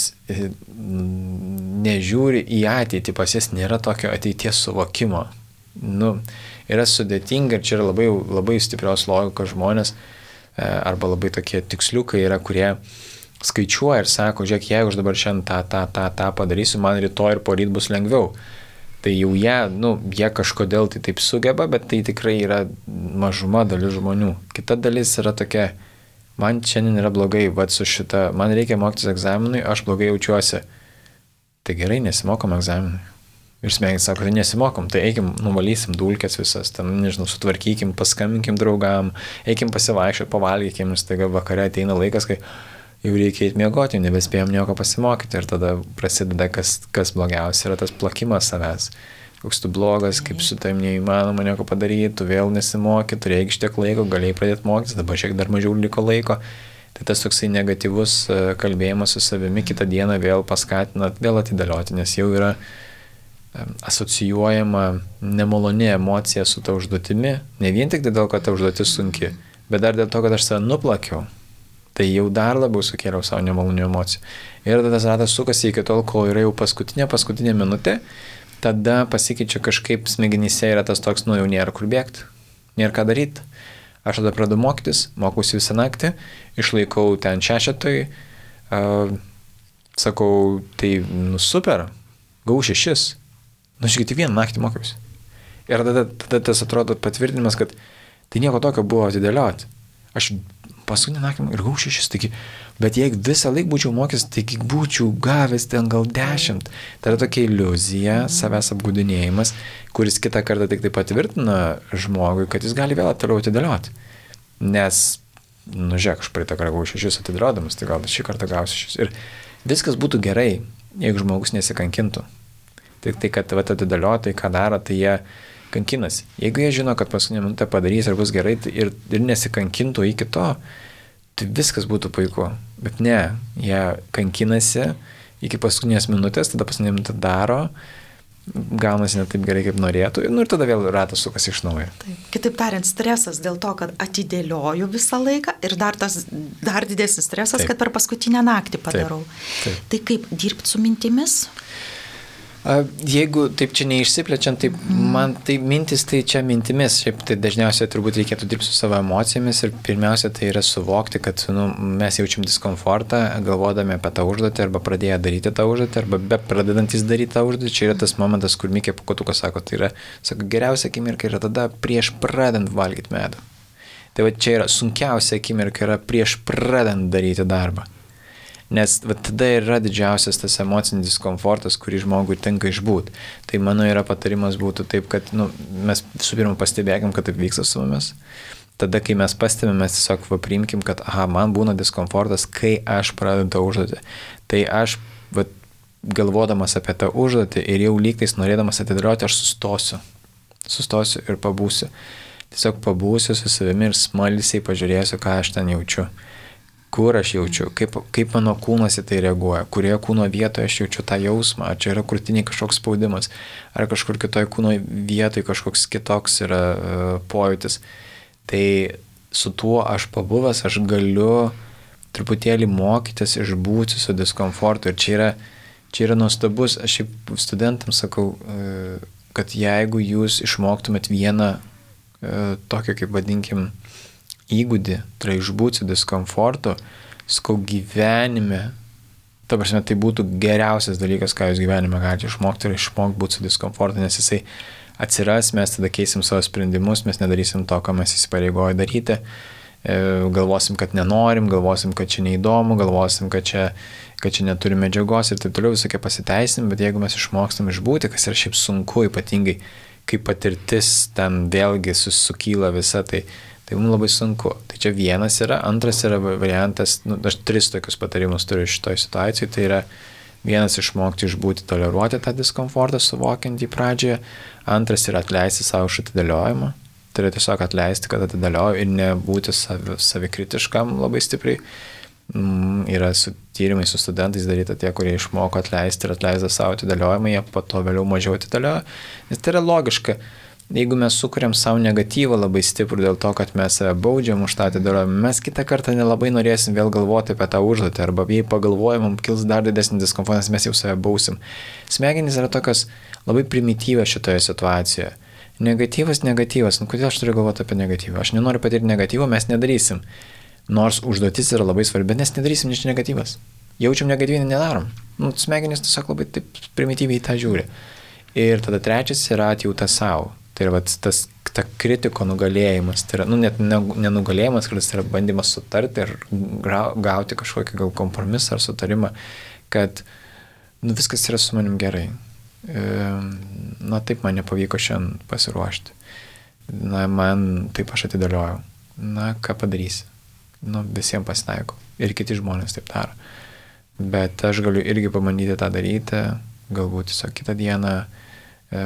nežiūri į ateitį, pas jas nėra tokio ateities suvokimo. Nu, yra sudėtinga ir čia yra labai, labai stiprios logikos žmonės, arba labai tokie tiksliukai yra, kurie skaičiuoja ir sako, žiūrėk, jeigu aš dabar šiandien tą, tą, tą, tą padarysiu, man rytoj ir poryt bus lengviau. Tai jau jie, nu, jie kažkodėl tai taip sugeba, bet tai tikrai yra mažuma dalis žmonių. Kita dalis yra tokia, man šiandien yra blogai, va su šita, man reikia mokytis egzaminui, aš blogai jaučiuosi. Tai gerai, nesimokom egzaminui. Ir smegenys sako, tai nesimokom, tai eikim, nuvalysim dulkės visas, ten, nežinau, sutvarkykim, paskambinkim draugam, eikim pasivaikščiot, pavalgykim, ir staiga vakare ateina laikas, kai jau reikia eiti miegoti, nebespėjom nieko pasimokyti ir tada prasideda, kas, kas blogiausia, yra tas plakimas savęs. Koks tu blogas, kaip su tavim neįmanoma nieko padaryti, tu vėl nesimoky, turėjai šiek laiko, galėjai pradėti mokytis, dabar šiek dar mažiau liko laiko. Tai tas toksai negatyvus kalbėjimas su savimi kitą dieną vėl paskatina, vėl atidėlioti, nes jau yra asocijuojama nemaloni emocija su ta užduotimi, ne vien tik dėl, kad ta užduotis sunki, bet dar dėl to, kad aš save nuplakiau. Tai jau dar labiau sukėliau savo nemalonių emocijų. Ir tada tas ratas sukasi iki tol, kol yra jau paskutinė, paskutinė minutė, tada pasikeičia kažkaip smegenyse, yra tas toks, nu jau nėra kur bėgti, nėra ką daryti. Aš tada pradedu mokytis, mokausi visą naktį, išlaikau ten šešetui, uh, sakau, tai nu super, gau šešis, nu aš tik vieną naktį mokiausi. Ir tada, tada tas atrodo patvirtinimas, kad tai nieko tokio buvo atidėlioti. Aš paskutinį naktį ir gau šešis, taigi, bet jeigu visą laiką būčiau mokęs, taigi būčiau gavęs ten gal dešimt. Tai yra tokia iliuzija, savęs apgudinėjimas, kuris kitą kartą tik tai patvirtina žmogui, kad jis gali vėl toliau atidėlioti. Nes, nu žiūrėk, aš praeitą kartą gau šešis atidėliodamas, tai gal šį kartą gausiu šešis. Ir viskas būtų gerai, jeigu žmogus nesikankintų. Tik tai, kad vat, atidėliotai, ką daro, tai jie kankinasi. Jeigu jie žino, kad paskutinę minutę padarys ir bus gerai tai ir, ir nesikankintų iki to, tai viskas būtų puiku. Bet ne, jie kankinasi iki paskutinės minutės, tada paskutinę minutę daro, gaunasi ne taip gerai, kaip norėtų, nu, ir tada vėl ratas sukasi iš naujo. Taip. Kitaip tariant, stresas dėl to, kad atidėlioju visą laiką ir dar, tas, dar didesnis stresas, taip, kad per paskutinę naktį padarau. Taip. Taip. Tai kaip dirbti su mintimis? Jeigu taip čia neišsiplečiant, tai man tai mintis, tai čia mintimis, šiaip tai dažniausiai turbūt reikėtų dirbti su savo emocijomis ir pirmiausia tai yra suvokti, kad nu, mes jaučiam diskomfortą, galvodami apie tą užduotį arba pradėję daryti tą užduotį arba be pradedantis daryti tą užduotį, čia yra tas momentas, kur Mikė Pūkuotukas sako, tai yra, sako, geriausia akimirka yra tada prieš pradedant valgyti medų. Tai va čia yra sunkiausia akimirka yra prieš pradedant daryti darbą. Nes va, tada yra didžiausias tas emocinis diskomfortas, kurį žmogui tenka išbūti. Tai mano yra patarimas būtų taip, kad nu, mes visų pirma pastebėkim, kad taip vyksta su mumis. Tada, kai mes pastebėm, mes tiesiog va, priimkim, kad aha, man būna diskomfortas, kai aš pradedu tą užduotį. Tai aš va, galvodamas apie tą užduotį ir jau lygtais norėdamas atidėlioti, aš sustosiu. Sustosiu ir pabūsiu. Tiesiog pabūsiu su savimi ir smalsiai pažiūrėsiu, ką aš ten jaučiu. Kur aš jaučiu, kaip, kaip mano kūnas į tai reaguoja, kurioje kūno vietoje aš jaučiu tą jausmą, ar čia yra krūtinėje kažkoks spaudimas, ar kažkur kitoje kūno vietoje kažkoks kitoks yra uh, pojūtis. Tai su tuo aš pabuvęs, aš galiu truputėlį mokytis išbūti su diskomfortu. Ir čia yra, čia yra nuostabus, aš šiaip studentams sakau, uh, kad jeigu jūs išmoktumėt vieną uh, tokią, kaip vadinkim, įgūdį, tai yra išbūti su diskomfortu, skau gyvenime, ta prasme, tai būtų geriausias dalykas, ką jūs gyvenime galite išmokti ir išmokti būti su diskomfortu, nes jisai atsiras, mes tada keisim savo sprendimus, mes nedarysim to, ką mes įsipareigoję daryti, galvosim, kad nenorim, galvosim, kad čia neįdomu, galvosim, kad čia, kad čia neturi medžiagos ir taip toliau visokie pasiteisim, bet jeigu mes išmokstam išbūti, kas yra šiaip sunku, ypatingai, kai patirtis ten vėlgi sukyla visa, tai Tai mums labai sunku. Tai čia vienas yra, antras yra variantas, nu, aš tris tokius patarimus turiu šitoj situacijai, tai yra vienas išmokti išbūti, toleruoti tą diskomfortą, suvokiant į pradžioje, antras yra atleisti savo už atidėliojimą, tai yra tiesiog atleisti, kad atidėlioju ir nebūti savi, savikritiškam labai stipriai. Mm, yra su tyrimai su studentais daryta tie, kurie išmoko atleisti ir atleisda savo atidėliojimą, jie po to vėliau mažiau atidėlioja, nes tai yra logiška. Jeigu mes sukuriam savo negatyvą labai stiprų dėl to, kad mes save baudžiam už tą atidėliojimą, mes kitą kartą nelabai norėsim vėl galvoti apie tą užduotį, arba jei pagalvojam, mums kils dar didesnis diskomfortas, mes jau save bausim. Smegenys yra tokios labai primityvios šitoje situacijoje. Negatyvas, negatyvas, nu kodėl aš turiu galvoti apie negatyvą? Aš nenoriu patirti negatyvą, mes nedarysim. Nors užduotis yra labai svarbi, nes nedarysim, nes negatyvas. Jaučiam negatyvinį, nedarom. Nu, smegenys tiesiog labai taip primityviai tą žiūri. Ir tada trečias yra atjauta savo. Tai yra tas ta kritiko nugalėjimas, tai yra, nu, net nenugalėjimas, kad tai yra bandymas sutarti ir gauti kažkokį gal kompromisą ar sutarimą, kad nu, viskas yra su manim gerai. E, na, taip man nepavyko šiandien pasiruošti. Na, man taip aš atidėliojau. Na, ką padarysi? Nu, visiems pasitaiko. Ir kiti žmonės taip daro. Bet aš galiu irgi pabandyti tą daryti, galbūt tiesiog kitą dieną. E,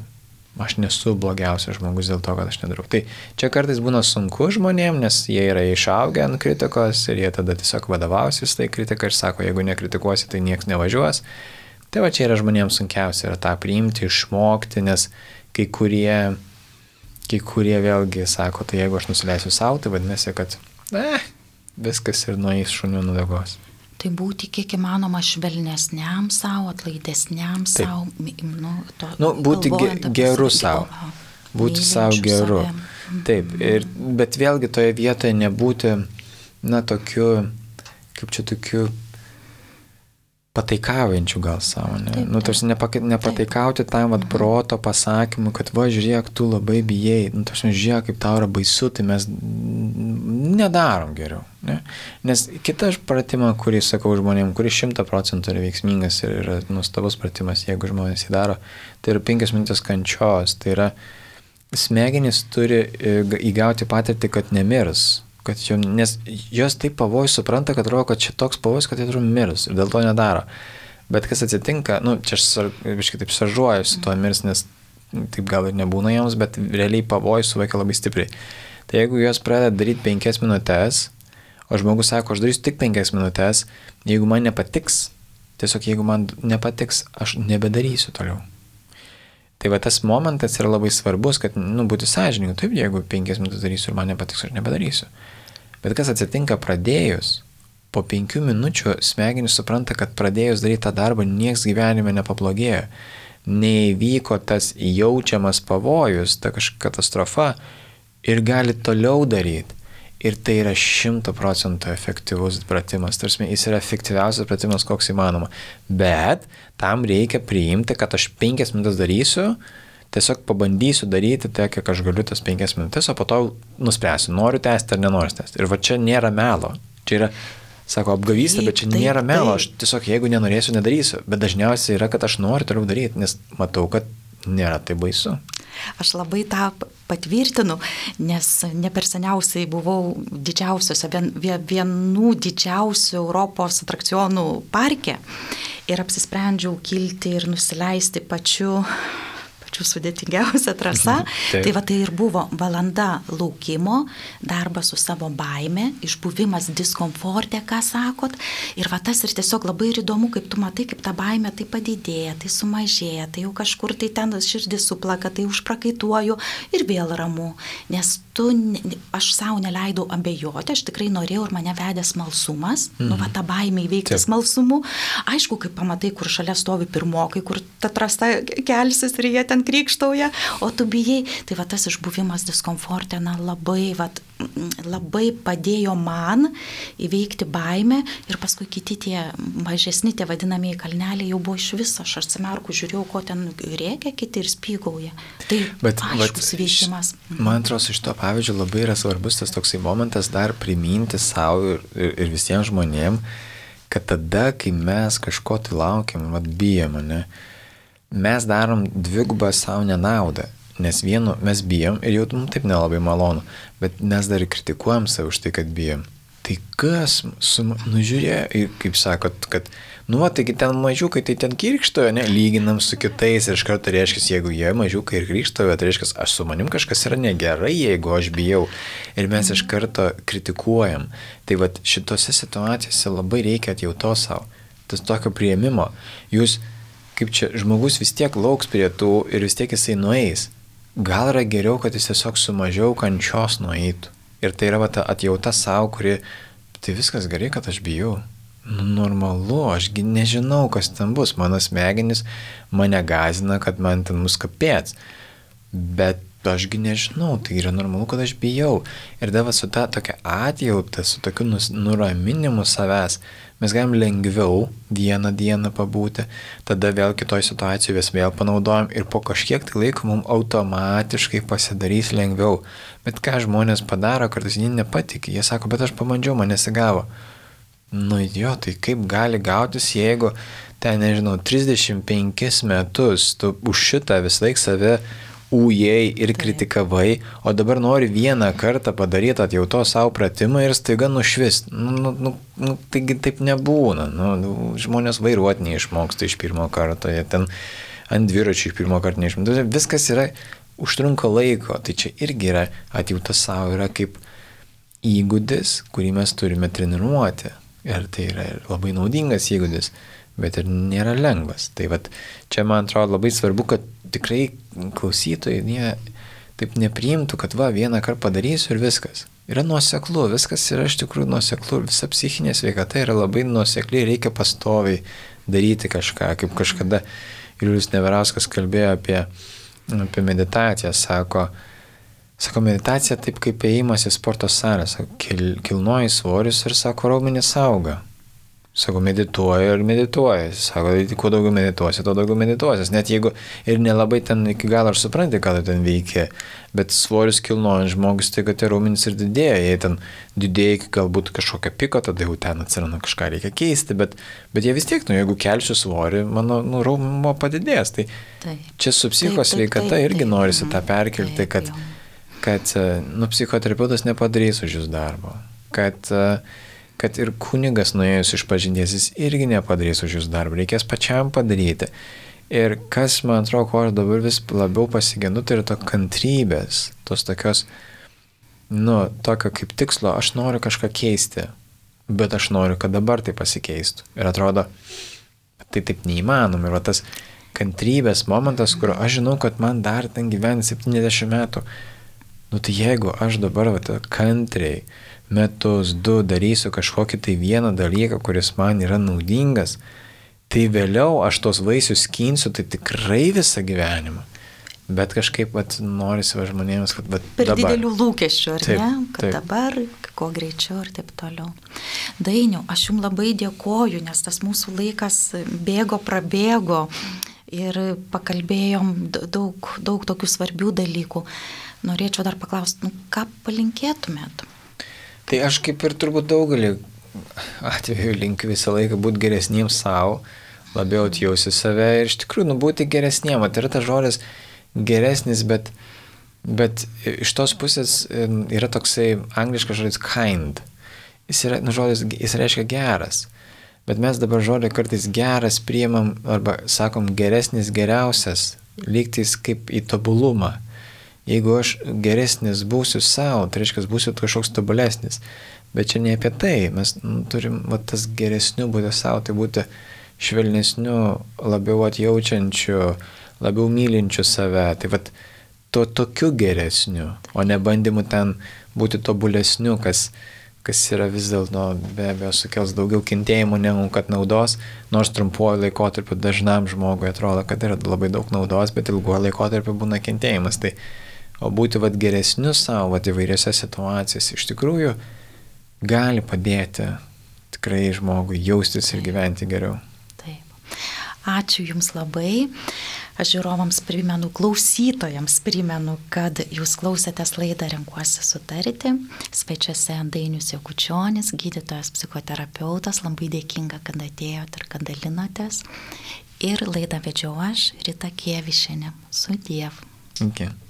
Aš nesu blogiausias žmogus dėl to, kad aš nedarau. Tai čia kartais būna sunku žmonėm, nes jie yra išaugę ant kritikos ir jie tada tiesiog vadovausis tai kritiką ir sako, jeigu nekritikuosi, tai nieks nevažiuos. Tai va čia yra žmonėms sunkiausia, yra tą priimti, išmokti, nes kai kurie, kai kurie vėlgi sako, tai jeigu aš nusileisiu savo, tai vadinasi, kad eh, viskas ir nueis šunių nudegos. Tai būti kiek įmanoma švelnesniam savo, atlaidesniam savo, nu, to, nu, būti ge, geru savo, būti savo geru. Savim. Taip, ir, bet vėlgi toje vietoje nebūti, na, tokiu, kaip čia tokiu pataikaujančių gal savo, ne? Taip, Nu, tarsi nepa, nepataikauti tam vat, proto pasakymui, kad va, žiūrėk, tu labai bijai, nu, tarsi žiūrėk, kaip tau yra baisu, tai mes nedarom geriau, ne? Nes kitas pratimą, kurį sakau žmonėm, kuris šimta procentų yra veiksmingas ir yra nuostabus pratimas, jeigu žmonės jį daro, tai yra penkias minutės kančios, tai yra smegenys turi įgauti patirtį, kad nemirs. Kad jo, nes jos taip pavojus supranta, kad atrodo, kad čia toks pavojus, kad jie turi mirs ir dėl to nedaro. Bet kas atsitinka, nu, čia aš biškai taip sažuoju su tuo mirs, nes taip gal ir nebūna joms, bet realiai pavojus suveikia labai stipriai. Tai jeigu jos pradeda daryti penkias minutės, o žmogus sako, aš darysiu tik penkias minutės, jeigu man nepatiks, tiesiog jeigu man nepatiks, aš nebedarysiu toliau. Tai va tas momentas yra labai svarbus, kad, nu, būti sąžiningu. Taip, jeigu penkias minutės darysiu ir man nepatiks, aš nebedarysiu. Bet kas atsitinka pradėjus, po penkių minučių smegenys supranta, kad pradėjus daryti tą darbą, nieks gyvenime nepablogėjo. Neįvyko tas jaučiamas pavojus, ta kažkokia katastrofa ir gali toliau daryti. Ir tai yra šimto procentų efektyvus pratimas. Tarsi jis yra efektyviausias pratimas, koks įmanoma. Bet tam reikia priimti, kad aš penkias minutės darysiu, tiesiog pabandysiu daryti tai, kiek aš galiu tas penkias minutės, o po to nuspręsiu, noriu tęsti ar nenoriu tęsti. Ir va čia nėra melo. Čia yra, sako, apgavystė, bet čia nėra melo. Aš tiesiog, jeigu nenorėsiu, nedarysiu. Bet dažniausiai yra, kad aš noriu toliau daryti, nes matau, kad nėra tai baisu. Aš labai tą patvirtinu, nes ne per seniausiai buvau didžiausiose, vien, vienų didžiausių Europos atrakcionų parke ir apsisprendžiau kilti ir nusileisti pačiu, pačiu sudėtingiausia trasa. Taip. Tai va tai ir buvo valanda laukimo, darbas su savo baime, išbuvimas diskomforte, ką sakot. Ir va tas ir tiesiog labai ir įdomu, kaip tu matai, kaip ta baime tai padidėja, tai sumažėja, tai jau kažkur tai ten širdis suplaka, tai užprakaituoju ir vėl ramu. Nes tu, aš savo neleidau abejoti, aš tikrai norėjau ir mane vedė smalsumas, mm. nu va tą baimę įveikti Taip. Smalsumu. Aišku, kai pamatai, kur šalia stovi pirmokai, kur ta trasta kelsis ir jie ten krykštauja, o tu bijai, tai va tas išbuvimas diskomforte, na labai, va, labai padėjo man įveikti baimę ir paskui kiti tie mažesni, tie vadinamieji kalneliai jau buvo iš viso, aš atsimerku, žiūrėjau, ko ten rėkia kiti ir spygauja. Tai bet, aiškus bet, veikimas. Man atrodo, iš to pavyzdžio labai yra svarbus tas toksai momentas dar priminti savo ir, ir, ir visiems žmonėm, kad tada, kai mes kažko tai laukiam, vat bijom, ne, mes darom dvigubą savo nenaudą, nes vienu mes bijom ir jau mums taip nelabai malonu, bet mes dar kritikuojam save už tai, kad bijom. Tai kas, su, nu žiūrė, kaip sakot, kad, nu, va, taigi ten mažiukai, tai ten kirkštojo, ne, lyginam su kitais ir iš karto reiškia, jeigu jie mažiukai ir krikštojo, tai reiškia, aš su manim kažkas yra negerai, jeigu aš bijau. Ir mes iš karto kritikuojam. Tai va, šitose situacijose labai reikia atjautos savo, tas tokio priėmimo. Jūs, kaip čia, žmogus vis tiek lauks prie tų ir vis tiek jisai nueis. Gal yra geriau, kad jis tiesiog su mažiau kančios nueitų. Ir tai yra va, ta atjauta savo, kuri, tai viskas gerai, kad aš bijau. Nu, normalu, ašgi nežinau, kas ten bus. Mano smegenys mane gazina, kad man ten mus kapėts. Bet ašgi nežinau, tai yra normalu, kad aš bijau. Ir dava su ta tokia atjauta, su tokiu nuraminimu savęs, mes galim lengviau vieną dieną pabūti, tada vėl kitoj situacijoj vis vėl panaudojam ir po kažkiek tai laiko mums automatiškai pasidarys lengviau. Bet ką žmonės padaro, kartais jie nepatikė, jie sako, bet aš pabandžiau, man nesigavo. Nu jo, tai kaip gali gautis, jeigu ten, nežinau, trisdešimt penkis metus tu už šitą vis laik save ujai ir kritikavai, o dabar nori vieną kartą padaryti atjautos savo pratimą ir staiga nušvist. Nu, nu, nu, nu, taigi taip nebūna. Nu, nu, žmonės vairuoti neišmoksta iš pirmo karto, jie ten ant dviračių iš pirmo karto neišmoksta. Viskas yra, užtrunka laiko, tai čia irgi yra atjauta savo, yra kaip įgūdis, kurį mes turime treniruoti. Ir tai yra labai naudingas įgūdis, bet ir nėra lengvas. Tai vat, čia man atrodo labai svarbu, kad tikrai klausytojai jie taip nepriimtų, kad va, vieną kartą padarysiu ir viskas. Yra nuoseklu, viskas yra iš tikrųjų nuoseklu, visa psichinė sveikata yra labai nuosekli, reikia pastoviai daryti kažką, kaip kažkada Julius Neverauskas kalbėjo apie, apie meditaciją, sako, Sako, meditacija taip kaip ėjimas į sporto salę, sako, kil, kilnoji svorius ir sako, raumenys auga. Sako, medituoju ir medituoju. Sako, kuo daugiau medituosi, tuo daugiau medituosi. Net jeigu ir nelabai ten iki galo ar supranti, ką tu ten veikia, bet svorius kilnojant žmogus, tai kad tie raumenys ir didėja. Jei ten didėja iki galbūt kažkokią piko, tada jau ten atsiranda kažką reikia keisti, bet, bet jie vis tiek, nu, jeigu kelsiu svorį, mano nu, raumenimo padidės. Tai taip. Čia su psichos sveikata irgi taip, norisi tą perkelti, taip, kad, kad nu, psichoterapeutas nepadarys už jūs darbo. Kad kad ir kunigas nuėjus iš pažinties, jis irgi nepadarys už jūs darbą, reikės pačiam padaryti. Ir kas, man atrodo, ko aš dabar vis labiau pasigendu, tai yra to kantrybės, tos tokios, nu, tokio kaip tikslo, aš noriu kažką keisti, bet aš noriu, kad dabar tai pasikeistų. Ir atrodo, tai taip neįmanom. Ir va tas kantrybės momentas, kur aš žinau, kad man dar ten gyventi septyniasdešimt metų, nu tai jeigu aš dabar va kantriai, metus, du darysiu kažkokį tai vieną dalyką, kuris man yra naudingas, tai vėliau aš tos vaisius skinsiu, tai tikrai visą gyvenimą. Bet kažkaip vat, norisi va žmonėms, kad vat, per dabar. didelių lūkesčių, ar taip, ne? Kad taip. Dabar, kuo greičiau ir taip toliau. Dainiau, aš jums labai dėkoju, nes tas mūsų laikas bėgo, prabėgo ir pakalbėjom daug, daug tokių svarbių dalykų. Norėčiau dar paklausti, nu, ką palinkėtumėt? Tai aš kaip ir turbūt daugelį atveju linkiu visą laiką būti geresniems savo, labiau atjausti save ir iš tikrųjų, nu, būti geresniem. Tai yra tas žodis geresnis, bet, bet iš tos pusės yra toksai angliškas žodis kind. Jis, yra, nu, žodis, jis reiškia geras. Bet mes dabar žodį kartais geras priimam arba sakom geresnis, geriausias, lygtais kaip į tobulumą. Jeigu aš geresnis būsiu savo, tai reiškia, būsiu kažkoks tobulesnis. Bet čia ne apie tai. Mes nu, turim va, tas geresniu būti savo, tai būti švelnesniu, labiau atjaučiančiu, labiau mylinčiu save. Tai va, to tokiu geresniu, o ne bandymu ten būti tobulesniu, kas, kas yra vis dėlto be abejo sukels daugiau kentėjimų negu kad naudos, nors trumpuoju laikotarpiu dažnam žmogui atrodo, kad yra labai daug naudos, bet ilguoju laikotarpiu būna kentėjimas. Tai o būti vat, geresniu savo vat, įvairiose situacijose iš tikrųjų gali padėti tikrai žmogui jaustis ir gyventi geriau. Taip. Ačiū Jums labai. Aš žiūrovams primenu, klausytojams primenu, kad Jūs klausėtės laidą Renkuosi sutarti. Svečiuose Dainius Jakučionis, gydytojas, psichoterapeutas. Labai dėkinga, kad atėjote ir kad dalinotės. Ir laidą vedžiau aš, Rita Kievišienė. Su Dievu. Okay.